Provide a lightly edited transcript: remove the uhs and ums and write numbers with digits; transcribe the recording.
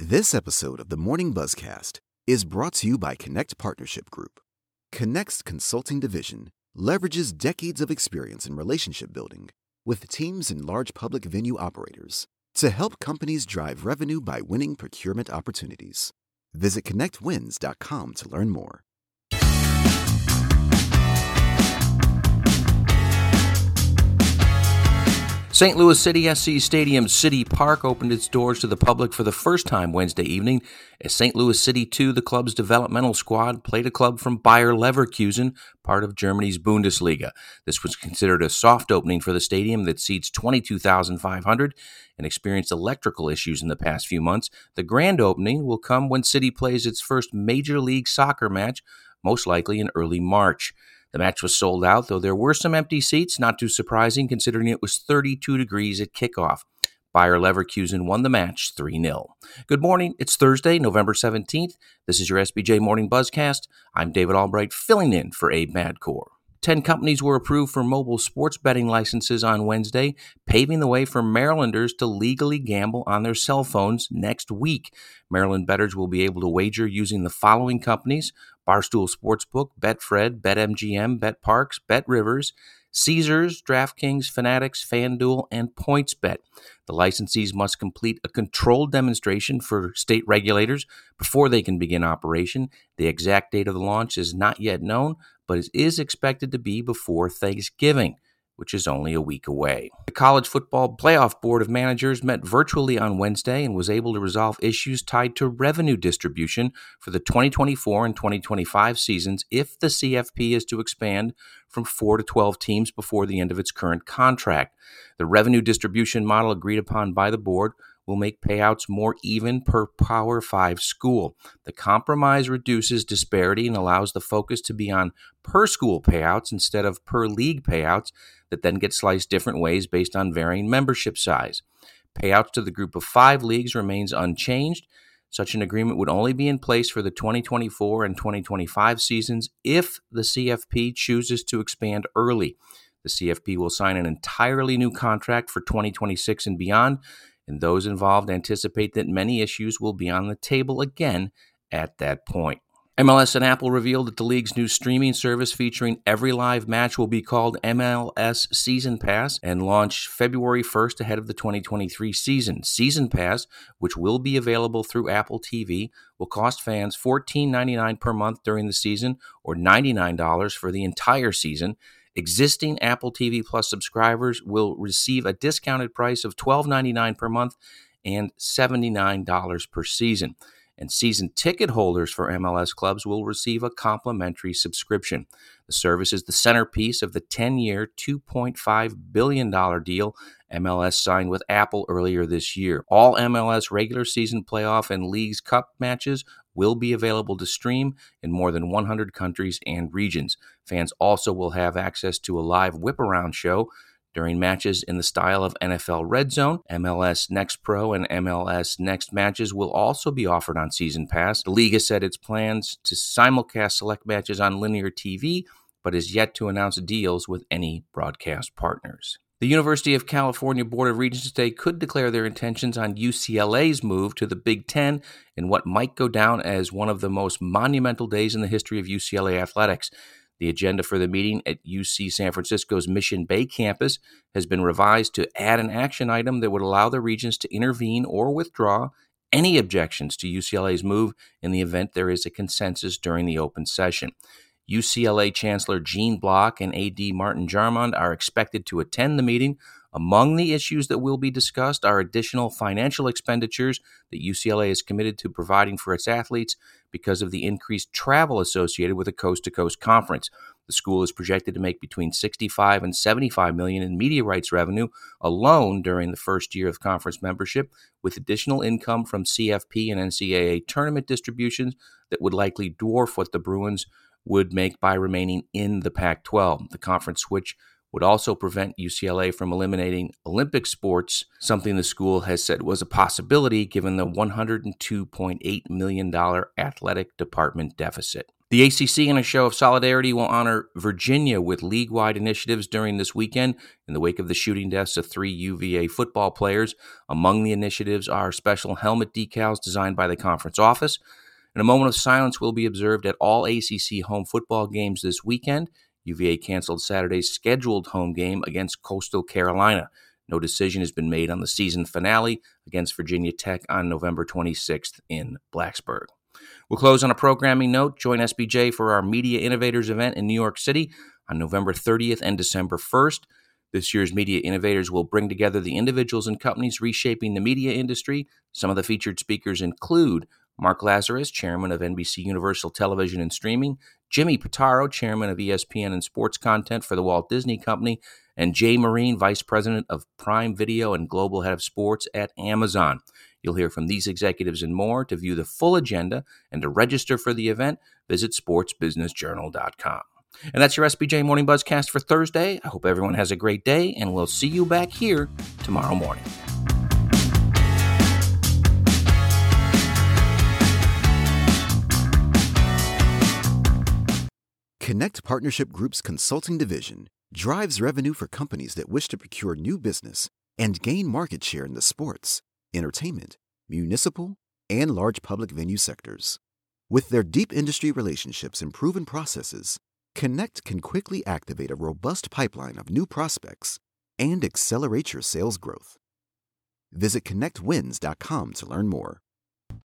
This episode of the Morning Buzzcast is brought to you by Connect Partnership Group. Connect's consulting division leverages decades of experience in relationship building with teams and large public venue operators to help companies drive revenue by winning procurement opportunities. Visit connectwins.com to learn more. St. Louis City SC Stadium's City Park opened its doors to the public for the first time Wednesday evening as St. Louis City 2, the club's developmental squad, played a club from Bayer Leverkusen, part of Germany's Bundesliga. This was considered a soft opening for the stadium that seats 22,500 and experienced electrical issues in the past few months. The grand opening will come when City plays its first Major League Soccer match, most likely in early March. The match was sold out, though there were some empty seats, not too surprising considering it was 32 degrees at kickoff. Bayer Leverkusen won the match 3-0. Good morning. It's Thursday, November 17th. This is your SBJ Morning Buzzcast. I'm David Albright, filling in for Abe Madcore. 10 companies were approved for mobile sports betting licenses on Wednesday, paving the way for Marylanders to legally gamble on their cell phones next week. Maryland bettors will be able to wager using the following companies: Barstool Sportsbook, Betfred, BetMGM, BetParx, BetRivers, Caesars, DraftKings, Fanatics, FanDuel, and PointsBet. The licensees must complete a controlled demonstration for state regulators before they can begin operation. The exact date of the launch is not yet known, but it is expected to be before Thanksgiving, which is only a week away. The College Football Playoff Board of Managers met virtually on Wednesday and was able to resolve issues tied to revenue distribution for the 2024 and 2025 seasons if the CFP is to expand from 4 to 12 teams before the end of its current contract. The revenue distribution model agreed upon by the board will make payouts more even per Power 5 school. The compromise reduces disparity and allows the focus to be on per-school payouts instead of per-league payouts that then get sliced different ways based on varying membership size. Payouts to the group of 5 leagues remains unchanged. Such an agreement would only be in place for the 2024 and 2025 seasons if the CFP chooses to expand early. The CFP will sign an entirely new contract for 2026 and beyond, and those involved anticipate that many issues will be on the table again at that point. MLS and Apple revealed that the league's new streaming service featuring every live match will be called MLS Season Pass and launch February 1st ahead of the 2023 season. Season Pass, which will be available through Apple TV, will cost fans $14.99 per month during the season or $99 for the entire season. Existing Apple TV Plus subscribers will receive a discounted price of $12.99 per month and $79 per season. And season ticket holders for MLS clubs will receive a complimentary subscription. The service is the centerpiece of the 10-year, $2.5 billion deal MLS signed with Apple earlier this year. All MLS regular season playoff and Leagues Cup matches will be available to stream in more than 100 countries and regions. Fans also will have access to a live whip-around show during matches in the style of NFL Red Zone. MLS Next Pro and MLS Next matches will also be offered on Season Pass. The league has said its plans to simulcast select matches on linear TV, but is yet to announce deals with any broadcast partners. The University of California Board of Regents today could declare their intentions on UCLA's move to the Big Ten in what might go down as one of the most monumental days in the history of UCLA athletics. The agenda for the meeting at UC San Francisco's Mission Bay campus has been revised to add an action item that would allow the Regents to intervene or withdraw any objections to UCLA's move in the event there is a consensus during the open session. UCLA Chancellor Gene Block and AD Martin Jarmond are expected to attend the meeting. Among the issues that will be discussed are additional financial expenditures that UCLA is committed to providing for its athletes because of the increased travel associated with a coast-to-coast conference. The school is projected to make between $65 and $75 million in media rights revenue alone during the first year of conference membership, with additional income from CFP and NCAA tournament distributions that would likely dwarf what the Bruins would make by remaining in the Pac-12. The conference switch would also prevent UCLA from eliminating Olympic sports, something the school has said was a possibility given the $102.8 million athletic department deficit. The ACC, in a show of solidarity, will honor Virginia with league-wide initiatives during this weekend in the wake of the shooting deaths of 3 UVA football players. Among the initiatives are special helmet decals designed by the conference office. And a moment of silence will be observed at all ACC home football games this weekend. UVA canceled Saturday's scheduled home game against Coastal Carolina. No decision has been made on the season finale against Virginia Tech on November 26th in Blacksburg. We'll close on a programming note. Join SBJ for our Media Innovators event in New York City on November 30th and December 1st. This year's Media Innovators will bring together the individuals and companies reshaping the media industry. Some of the featured speakers include Mark Lazarus, chairman of NBC Universal Television and Streaming, Jimmy Pitaro, chairman of ESPN and sports content for the Walt Disney Company, and Jay Marine, vice president of Prime Video and global head of sports at Amazon. You'll hear from these executives and more. To view the full agenda and to register for the event, visit sportsbusinessjournal.com. And that's your SBJ Morning Buzzcast for Thursday. I hope everyone has a great day, and we'll see you back here tomorrow morning. Connect Partnership Group's consulting division drives revenue for companies that wish to procure new business and gain market share in the sports, entertainment, municipal, and large public venue sectors. With their deep industry relationships and proven processes, Connect can quickly activate a robust pipeline of new prospects and accelerate your sales growth. Visit connectwins.com to learn more.